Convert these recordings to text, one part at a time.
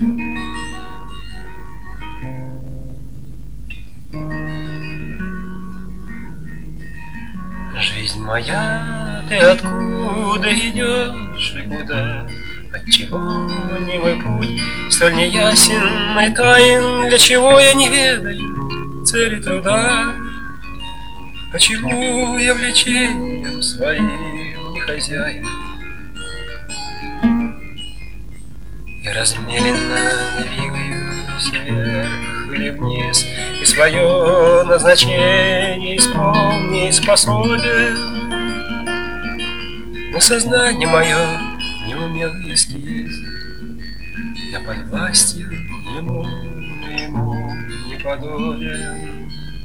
Жизнь моя, ты откуда идешь и куда? Отчего не мой путь столь неясен и таен? Для чего я не ведаю цели труда? Почему я влечением своим не хозяин? Я размеренно двигаюсь вверх или вниз, и свое назначение исполнить способен. Но сознание мое неумелый эскиз, я под властью ему не подобен.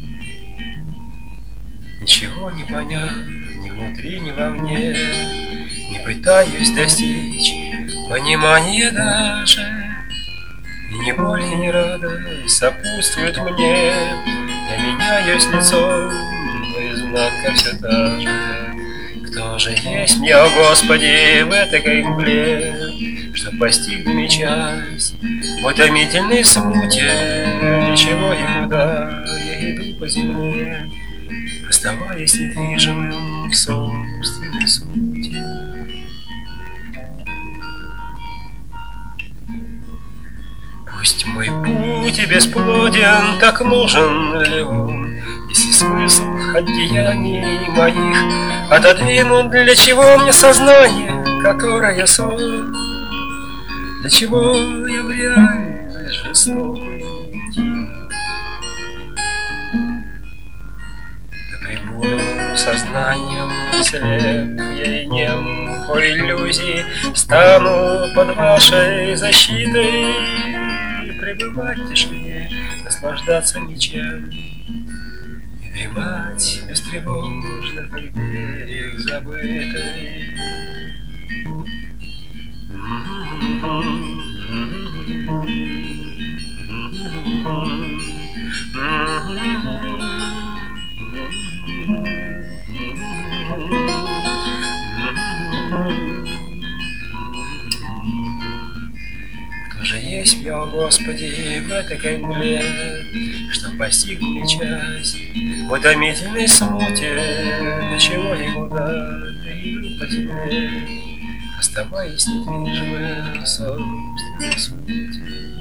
Ничего не понять ни внутри, ни вовне, не пытаюсь достичь понимания даже, и ни боль, и ни радость сопутствуют мне. Я меняюсь лицом, но изнанка все та же. Кто же есть мне, о Господи, в этой мгле, что постиг мне часть в утомительной смуте? Для чего и куда я иду по земле, оставаясь недвижимым в собственной сути? Пусть мой путь и бесплоден, так нужен ли он, если смысл от деяний моих отодвинут? Для чего мне сознание, которое сон? Для чего я в реальность жестокой идти? Да прибуду сознанием слеп я и нем, по иллюзии стану под вашей защитой, пребывать в тишине, наслаждаться ничем и дремать бестревожно при берег забытой. Кто же есть мне, о Господи, в этой мгле, что постиг мне часть в утомительной смуте? Для чего и куда я иду по земле, оставаясь недвижимым в собственной смуте?